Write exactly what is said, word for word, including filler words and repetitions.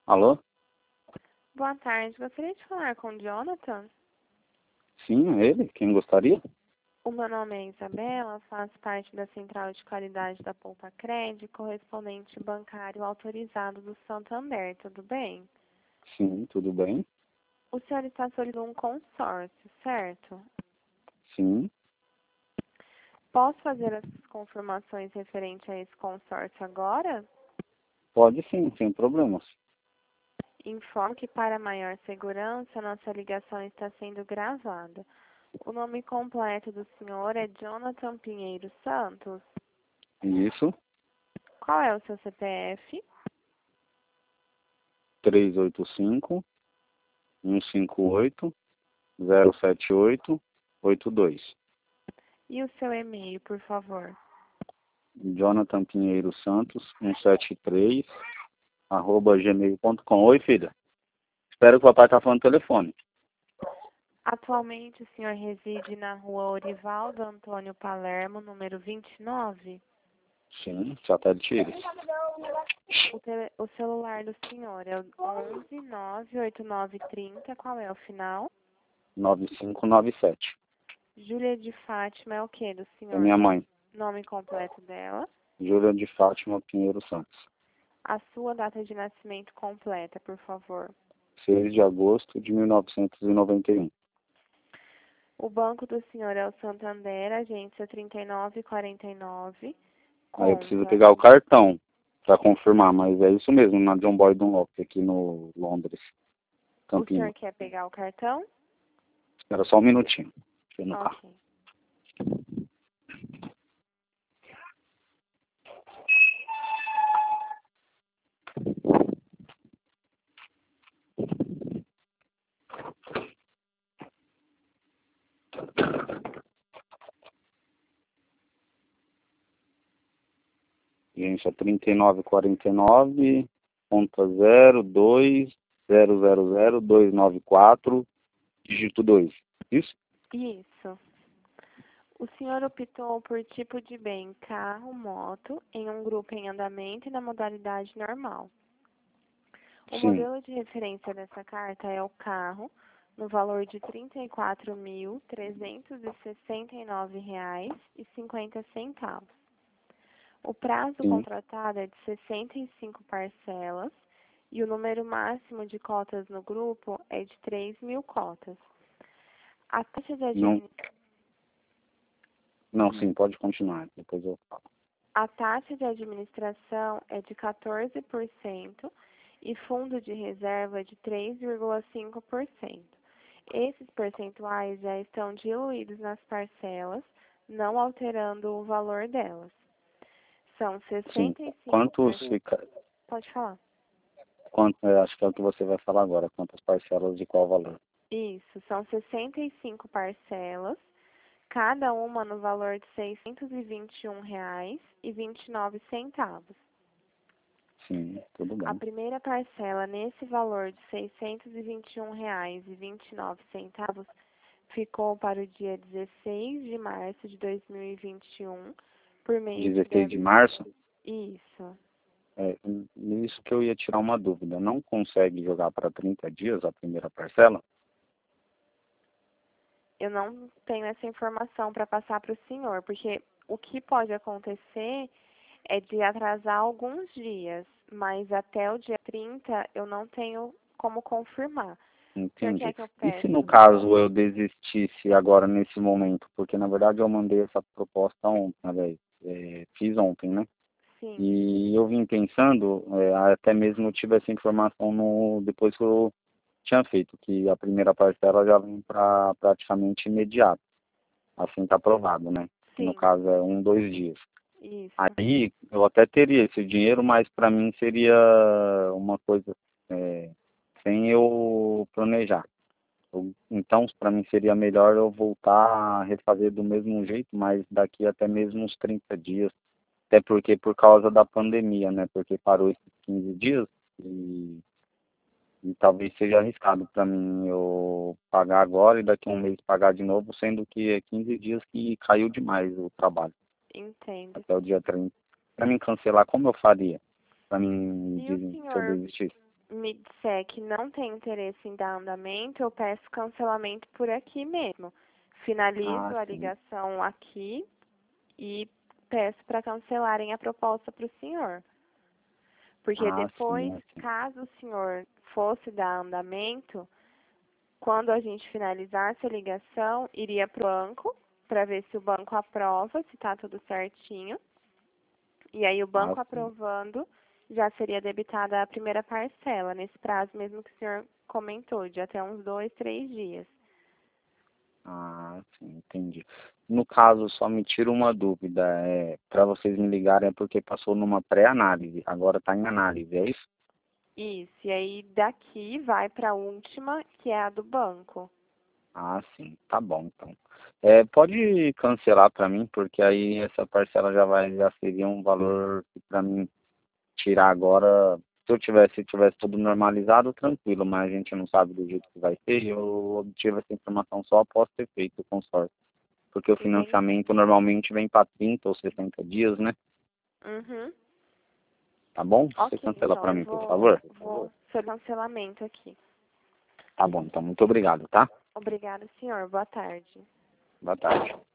Alô? Boa tarde, gostaria de falar com o Jonathan. Sim, é ele. Quem gostaria? O meu nome é Isabela, faço parte da Central de Qualidade da Poupa Cred, correspondente bancário autorizado do Santander, tudo bem? Sim, tudo bem? O senhor está solicitando um consórcio, certo? Sim, Posso fazer as confirmações referentes a esse consórcio agora? pode sim, sem problemas. Informo que para maior segurança, nossa ligação está sendo gravada. O nome completo do senhor é Jonathan Pinheiro Santos. Isso, Qual é o seu C P F? três oito cinco, um cinco oito, zero sete oito, oito dois. E o seu e-mail, por favor? Jonathan Pinheiro Santos, cento e setenta e três, arroba gmail ponto com. Oi, filha. Espero que o papai tá falando no telefone. Atualmente, o senhor reside na rua Orivaldo Antônio Palermo, número vinte e nove. Sim, satélite Íris. O, tele, o celular do senhor é o onze nove oito nove trinta. Qual é o final? nove cinco nove sete. Júlia de Fátima é o que do É senhor? minha mãe, Nome completo dela. Júlia de Fátima Pinheiro Santos. A sua data de nascimento completa, por favor. seis de agosto de mil novecentos e noventa e um. O banco do senhor é o Santander, agência trinta e nove quarenta e nove. Aí eu preciso Conta. pegar o cartão para confirmar, mas é isso mesmo, na John Boy Dunlop, aqui no Londres, O Campina. senhor quer pegar o cartão? Espera só um minutinho. Deixa eu ir no carro. Ok. Agência trinta e nove quarenta e nove, ponta zero dois zero zero zero dois nove quatro, dígito dois. Isso? Isso. O senhor optou por tipo de bem carro, moto, em um grupo em andamento e na modalidade normal. O Sim. modelo de referência dessa carta é o carro, no valor de trinta e quatro mil trezentos e sessenta e nove reais e cinquenta centavos. O prazo Sim. contratado é de sessenta e cinco parcelas e o número máximo de cotas no grupo é de três mil cotas. A taxa de Não, administração não, sim, pode continuar, depois eu falo. A taxa de administração é de quatorze por cento e fundo de reserva de três vírgula cinco por cento. Esses percentuais já estão diluídos nas parcelas, não alterando o valor delas. São Sim. sessenta e cinco Quantos parcelas. fica... Pode falar. Quanto, é, acho que é o que você vai falar agora. Quantas parcelas de qual valor? Isso, são sessenta e cinco parcelas, cada uma no valor de seiscentos e vinte e um reais e vinte e nove centavos. Sim, tudo A bem. primeira parcela nesse valor de seiscentos e vinte e um reais e vinte e nove centavos ficou para o dia dezesseis de março de dois mil e vinte e um por meio de dezesseis de débito. março? Isso. É, isso que eu ia tirar uma dúvida. Não consegue jogar para trinta dias a primeira parcela? Eu não tenho essa informação para passar para o senhor, porque o que pode acontecer é de atrasar alguns dias, mas até o dia trinta eu não tenho como confirmar. O senhor quer Entendi. que eu E se peça? no caso eu desistisse agora nesse momento? Porque na verdade eu mandei essa proposta ontem, aliás, é, fiz ontem, né? Sim, E eu vim pensando, é, até mesmo eu tive essa informação no, depois que eu tinha feito, que a primeira parcela já vem para praticamente imediato. Assim está aprovado, né? Que no sim, caso é um, dois dias. isso. Aí eu até teria esse dinheiro, mas para mim seria uma coisa é, sem eu planejar. Eu- então, para mim seria melhor eu voltar a refazer do mesmo jeito, mas daqui até mesmo uns trinta dias. Até porque por causa da pandemia, né? Porque parou esses quinze dias e, e talvez seja arriscado para mim eu pagar agora e daqui a um mês pagar de novo, sendo que é quinze dias que caiu demais o trabalho, Entendo. até o dia trinta. Para mim cancelar, como eu faria? Para mim Se o dizer se eu senhor, desistisse? me disser que não tem interesse em dar andamento, eu peço cancelamento por aqui mesmo. Finalizo Ah, a sim. ligação aqui e peço para cancelarem a proposta para o senhor. Porque Ah, depois, sim, assim. caso o senhor fosse dar andamento, quando a gente finalizasse a ligação, iria para o banco, para ver se o banco aprova, se está tudo certinho. E aí o Ah, banco sim. aprovando, já seria debitada a primeira parcela, nesse prazo mesmo que o senhor comentou, de até uns dois, três dias. Ah, sim, entendi. No caso, só me tira uma dúvida. É, para vocês me ligarem é porque passou numa pré-análise, agora está em análise, é isso? Isso, e aí daqui vai para a última, que é a do banco. Ah, sim, tá bom, então. É, pode cancelar para mim, porque aí essa parcela já vai, já seria um valor que para mim tirar agora, se eu tivesse, se tivesse tudo normalizado, tranquilo, mas a gente não sabe do jeito que vai ser, e eu obtive essa informação só após ter feito o consórcio. Porque o Entendi. financiamento normalmente vem para trinta ou sessenta dias, né? Uhum. Tá bom? Você Ok, cancela então para eu mim, por vou, favor? vou fazer cancelamento aqui. Tá bom, então muito obrigado, tá? Obrigada, senhor. Boa tarde. Boa tarde.